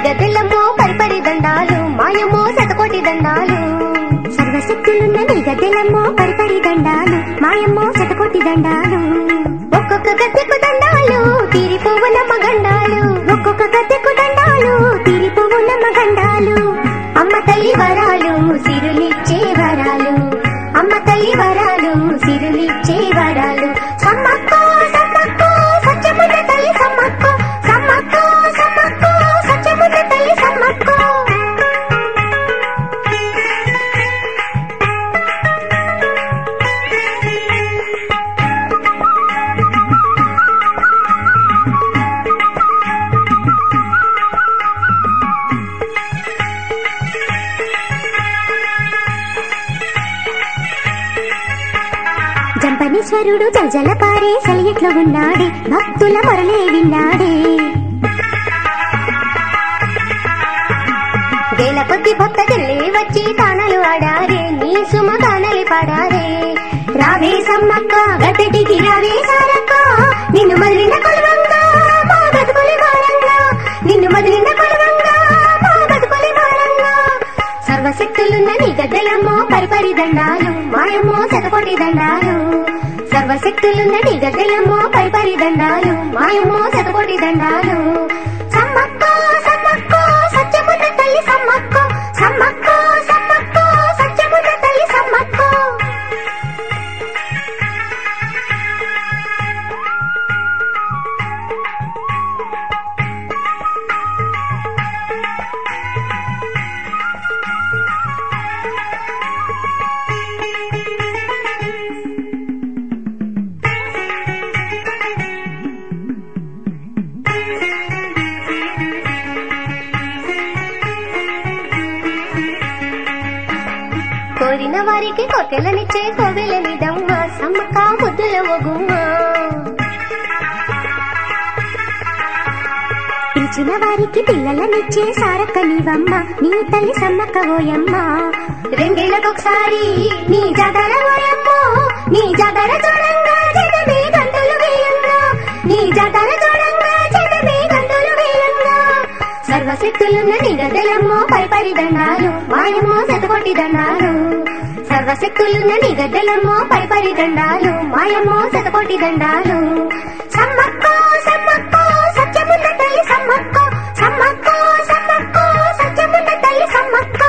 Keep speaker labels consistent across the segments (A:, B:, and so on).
A: గద్దెలమ్మో పరిపరి దండాలు మాయమ్మో శతకోటి దండాలు
B: సర్వశక్తులున్న నీ గద్దెలమ్మో పరిపరి దండాలు మాయమ్మో శతకోటి దండాలు
A: ఒక్కొక్క గద్దెకు దండాలు తీరిపోవునమ్మ గండాలు
B: ఒక్కొక్క గద్దెకు దండాలు తీరిపోవునమ్మ గండాలు
A: అమ్మ తల్లి వరాలు సిరులిచ్చే వరాలు అమ్మ తల్లి వరాలు సిరులిచ్చే వరాలు సమ్మక్కో సమ్మక్కో సత్యమున్న తల్లి సమ్మక్కో సమ్మక్కో సమ్మక్కో సత్యమున్న తల్లి సమ్మక్కో
B: జంపనీశ్వరుడు జలజల పారే సెలయట్లో ఉన్నాడే భక్తుల మొరలే విన్నాడే
A: వేల కొద్ది భక్త చెల్లి వచ్చి తానలు ఆడారే నీ సుమ తానలి పాడారే రావే సమ్మక్క గద్దెటికి రావే సారక్క నిన్ను మదిలిన కొలవంగా మా బతుకులి వారంగా నిన్ను మదిలిన కొలవంగా మా బతుకులి వారంగా సర్వశక్తులున్న నీ గద్దెలమ్మో పరిపరి దండాలు మాయమ్మో శతకోటి దండాలు సర్వశక్తులున్న నీ గద్దెలమ్మో పరిపరి దండాలు మాయమ్మో శతకోటి దండాలు సమ్మక్కో సమ్మక్కో సత్యమున్న తల్లి సమ్మక్కో సమ్మక్కో సమ్మక్కో సత్యమున్న తల్లి సమ్మక్కో కోరిన వారికి కోర్కెలనిచ్చే కోవెలనిదమ్మ సమ్మక్క ముద్దుల ఒగుమ్మ
B: పిలిచిన వారికి పిల్లలనిచ్చే సారక్క నీవమ్మ నీ తల్లి సమ్మక్క ఓయమ్మ
A: రెండేళ్లకొకసారి నీ జాతర ఓయమ్మో నీ జాతర చూడంగా జనమే గంటలు వేయంగా నీ జాతర చూడంగా జనమే గంటలు వేయంగా సర్వశక్తులున్న నీ గద్దెలమ్మో పరిపరి దండాలు మాయమ్మో శతకోటి దండాలు సర్వశక్తులున్న నీ గద్దెలమ్మో పరిపరి దండాలు మాయమ్మో శతకోటి దండాలు సమ్మక్కో సమ్మక్కో సత్యమున్న తల్లి సమ్మక్కో సమ్మక్కో సమ్మక్కో సత్యమున్న తల్లి సమ్మక్కో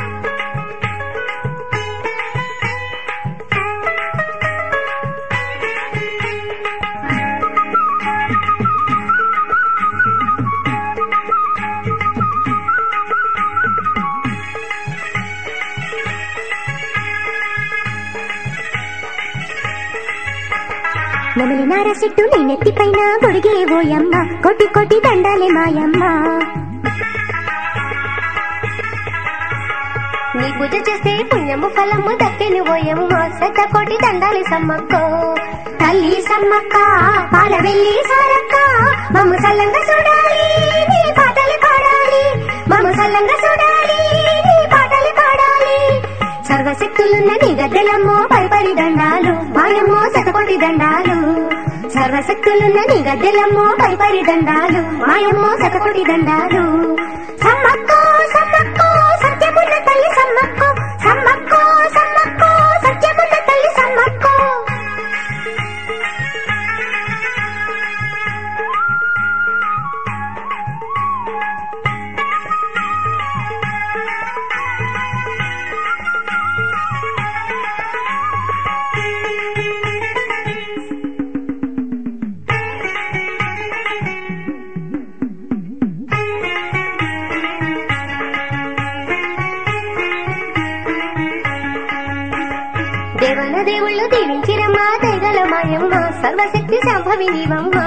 B: నమలి నార చెట్టు నీ నెత్తి పైన గొడిగే ఓయమ్మ కోటి కోటి దండాలే మాయమ్మ
A: నీ పూజ చేస్తే పుణ్యము ఫలము దక్కెను ఓయమ్మ శతకోటి దండాలి సమ్మక్కో తల్లి సమ్మక్క పాల వెళ్ళి సారక్క మమ్ము సల్లంగా చూడాలి నీ పాటలు పాడాలి మమ్ము సల్లంగా చూడాలి నీ పాటలు పాడాలి సర్వశక్తులున్న నీ గద్దెలమ్మో పరిపరి దండాలు మాయమ్మో శతకోటి దండాలు సర్వశక్తులున్న నీ గద్దెలమ్మో పరిపరి దండాలు మాయమ్మో శతకోటి దండాలు సమ్మక్కో సమ్మక్కో సత్యమున్న తల్లి సమ్మక్కో సమ్మక్కో సమ్మక్కో సత్యమున్న తల్లి సమ్మక్కో దేవన దేవుళ్ళు దీవించిరమ్మా దయగల మాయమ్మ సర్వశక్తి సంభవి నీవమ్మ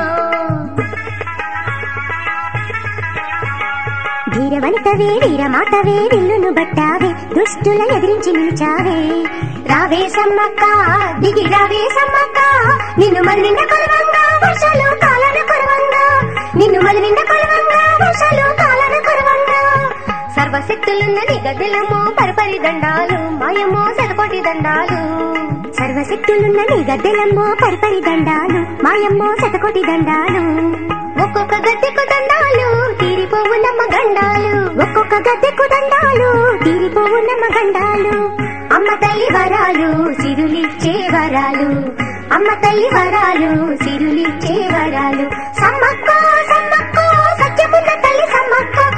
B: ధీరవనితవే వీరమాతవే విల్లును బట్టావే దుష్టుల ఎదిరించి నిలిచావే
A: రావే సమ్మక్క దిగి రావే సమ్మక్క నిన్ను మదిలిన కొలవంగా వర్షాలు కాలన కురవంగా నిన్ను మదిలిన కొలవంగా వర్షాలు కాలన కురవంగా సర్వశక్తులున్న నీ గద్దెలమ్మో పరిపరి దండాలు మాయమ్మో శతకోటి దండాలు
B: సర్వశక్తులున్న నీ గద్దెలమ్మో పరిపరి దండాలు మాయమ్మో శతకోటి దండాలు
A: ఒక్కొక్క గద్దెకు దండాలు తీరిపోవునమ్మ గండాలు
B: ఒక్కొక్క గద్దెకు దండాలు తీరిపోవు నమ్మగండాలు
A: అమ్మ తల్లి వరాలు సిరులిచ్చే వరాలు అమ్మ తల్లి వరాలు సిరులిచ్చే వరాలు సమ్మక్క సమ్మక్క సత్యమున్న తల్లి సమ్మక్క